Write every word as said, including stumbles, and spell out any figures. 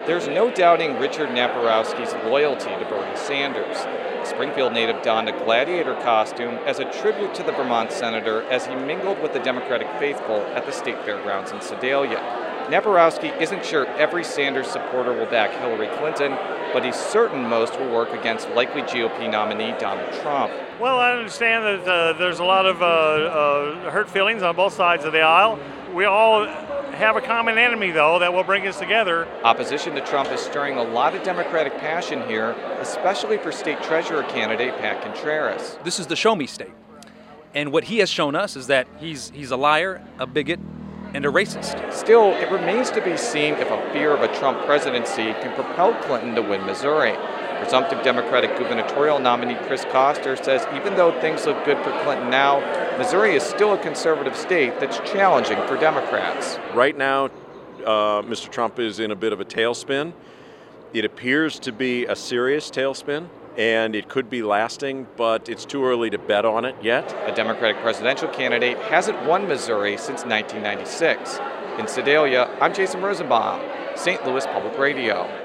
There's no doubting Richard Naporowski's loyalty to Bernie Sanders. The Springfield native donned a gladiator costume as a tribute to the Vermont senator as he mingled with the Democratic faithful at the state fairgrounds in Sedalia. Naporowski isn't sure every Sanders supporter will back Hillary Clinton, but he's certain most will work against likely G O P nominee Donald Trump. Well, I understand that uh, there's a lot of uh, uh, hurt feelings on both sides of the aisle. We all have a common enemy, though, that will bring us together. Opposition to Trump is stirring a lot of Democratic passion here, especially for state treasurer candidate Pat Contreras. This is the show me state. And what he has shown us is that he's he's a liar, a bigot, and a racist. Still, it remains to be seen if a fear of a Trump presidency can propel Clinton to win Missouri. Presumptive Democratic gubernatorial nominee Chris Koster says even though things look good for Clinton now, Missouri is still a conservative state that's challenging for Democrats. Right now, uh, Mister Trump is in a bit of a tailspin. It appears to be a serious tailspin, and it could be lasting, but it's too early to bet on it yet. A Democratic presidential candidate hasn't won Missouri since nineteen ninety-six. In Sedalia, I'm Jason Rosenbaum, Saint Louis Public Radio.